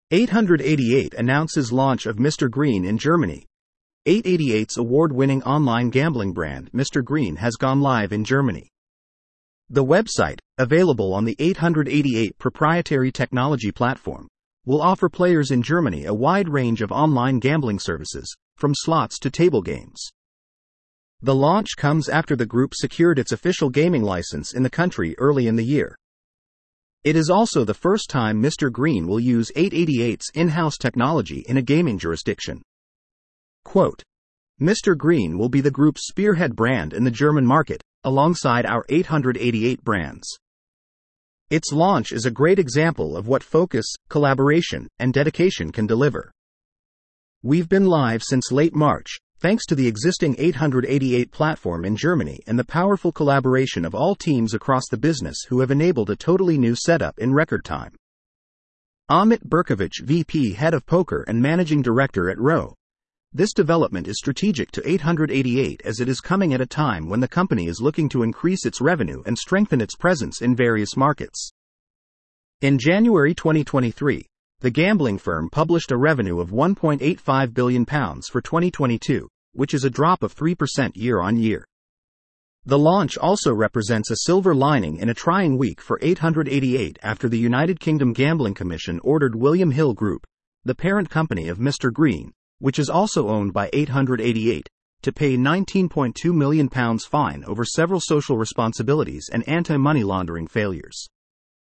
888 announces launch of Mr. Green in Germany. 888's award-winning online gambling brand, Mr. Green, has gone live in Germany. The website, available on the 888 proprietary technology platform, will offer players in Germany a wide range of online gambling services, from slots to table games. The launch comes after the group secured its official gaming license in the country early in the year. It is also the first time Mr. Green will use 888's in-house technology in a gaming jurisdiction. Quote, Mr. Green will be the group's spearhead brand in the German market, alongside our 888 brands. Its launch is a great example of what focus, collaboration, and dedication can deliver. We've been live since late March, thanks to the existing 888 platform in Germany and the powerful collaboration of all teams across the business who have enabled a totally new setup in record time. Amit Berkovich, VP Head of Poker and Managing Director at Rowe. This development is strategic to 888 as it is coming at a time when the company is looking to increase its revenue and strengthen its presence in various markets. In January 2023, the gambling firm published a revenue of £1.85 billion for 2022, which is a drop of 3% year-on-year. The launch also represents a silver lining in a trying week for 888 after the United Kingdom Gambling Commission ordered William Hill Group, the parent company of Mr. Green, which is also owned by 888, to pay £19.2 million fine over several social responsibilities and anti-money laundering failures.